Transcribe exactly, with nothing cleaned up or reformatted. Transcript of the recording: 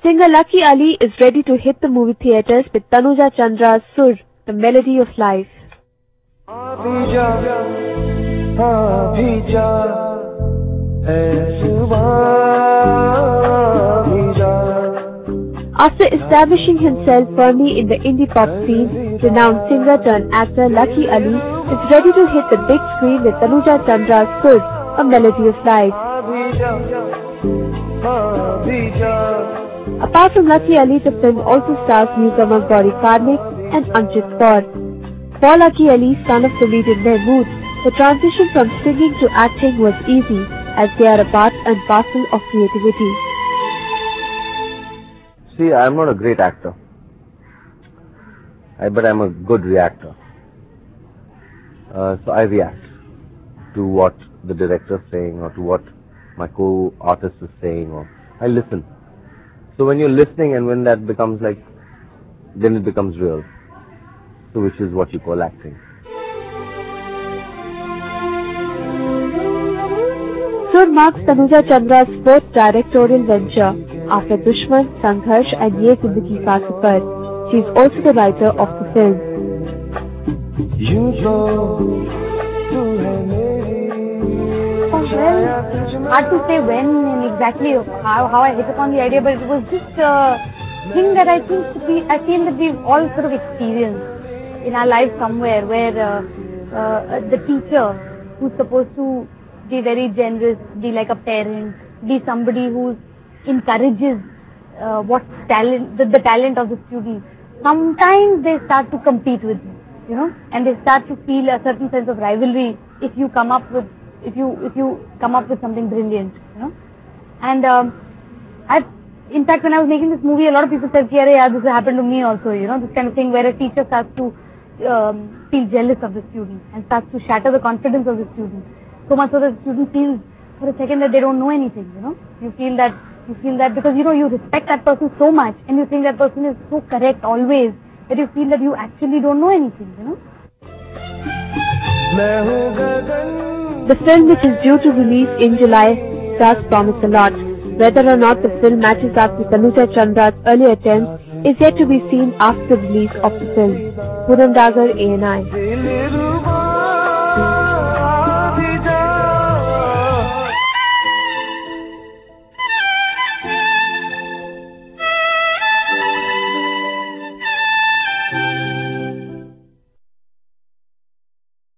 Singer Lucky Ali is ready to hit the movie theatres with Tanuja Chandra's Sur, the melody of life. After establishing himself firmly in the indie pop scene, renowned singer turned actor Lucky Ali is ready to hit the big screen with Tanuja Chandra's Sur, a melody of life. Apart from Lucky Ali, the film also stars newcomers Gauri Karnik and Anchit Kaur. For Lucky Ali, son of comedian Mahmood, the transition from singing to acting was easy, as they are a part and parcel of creativity. See, I'm not a great actor, I, but I'm a good reactor. Uh, so I react to what the director is saying or to what my co-artist is saying, or I listen. So when you're listening and when that becomes like, then it becomes real. So which is what you call acting. Sur marks Tanuja Chandra's fourth directorial venture after Dushman, Sangharsh and Ye Zindagi Ka Safar. She is also the writer of the film. Well, hard to say when and exactly how, how I hit upon the idea, but it was just a thing that I think we, I feel that we've all sort of experienced in our lives somewhere, where uh, uh, the teacher who's supposed to be very generous, be like a parent, be somebody who encourages uh, what talent, the, the talent of the student. Sometimes they start to compete with you, you know, and they start to feel a certain sense of rivalry if you come up with if you if you come up with something brilliant, you know. And um, I, in fact, when I was making this movie, a lot of people said, "Yeah, yeah, this happened to me also," you know, this kind of thing where a teacher starts to um, feel jealous of the student and starts to shatter the confidence of the student, so much so that the student feels for a second that they don't know anything, you know. You feel that you feel that because you know you respect that person so much and you think that person is so correct always that you feel that you actually don't know anything, you know. The film, which is due to release in July, does promise a lot. Whether or not the film matches up with Tanuja Chandra's earlier attempts is yet to be seen after the release of the film. Puram Dagar, A N I.